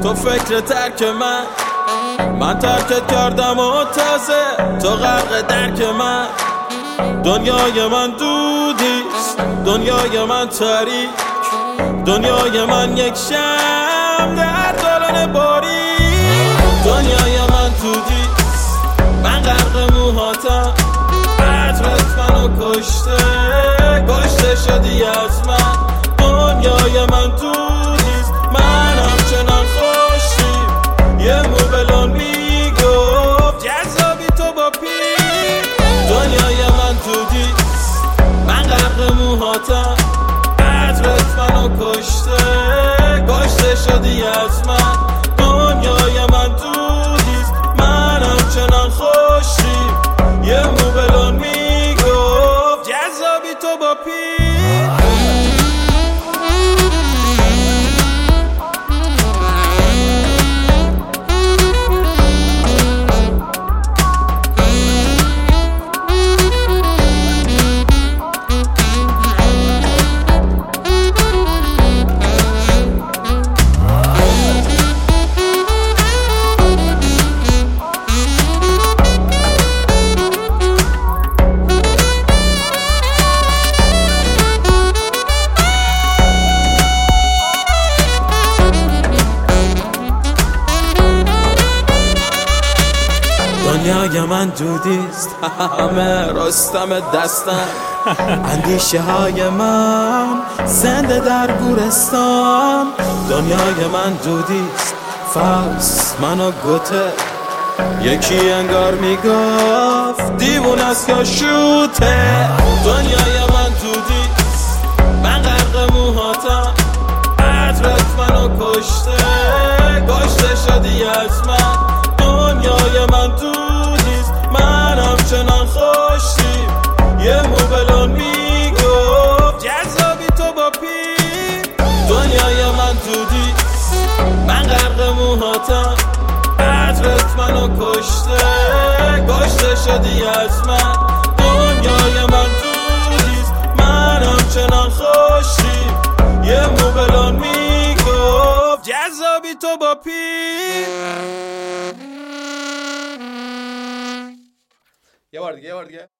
تو فکر ترک من ترکت کردم و تازه تو غرق درک من. دنیای من دودیست، دنیای من تاریک، دنیای من یک شمع در دالان باریک. دنیای من دودیست، من غرق موهاتم، عطرت منو کشته شدی از من. دنیای من دودیست، من همچنان خوشیم، یه موبلون میگفت جذابی تو با پیر. دنیای من دودیست، من غرق موهاتم، عطرت منو کشته شدی از من. دنیای من دودیست، من همچنان خوشیم، یه موبلون میگفت جذابی تو با پیر. دنیای من دودیست، همه رستم دستم، اندیشه های من زنده در گورستان. دنیای من دودیست، فوز منو گوته، یکی انگار میگفت دیوون است یا شوته. دنیای من دودیست، من غرق موهاتم، عطرت منو کشته شدی از من. دنیای من دودیست، من همچنان خوشیم، یه موبلون میگفت جذابی تو با پیر. دنیای من دودیست، من غرق موهاتم، عطرت منو کشته شدی از من. دنیای من دودیست، من همچنان خوشیم، یه موبلون میگفت جذابی تو با پیر. یه بار دیگه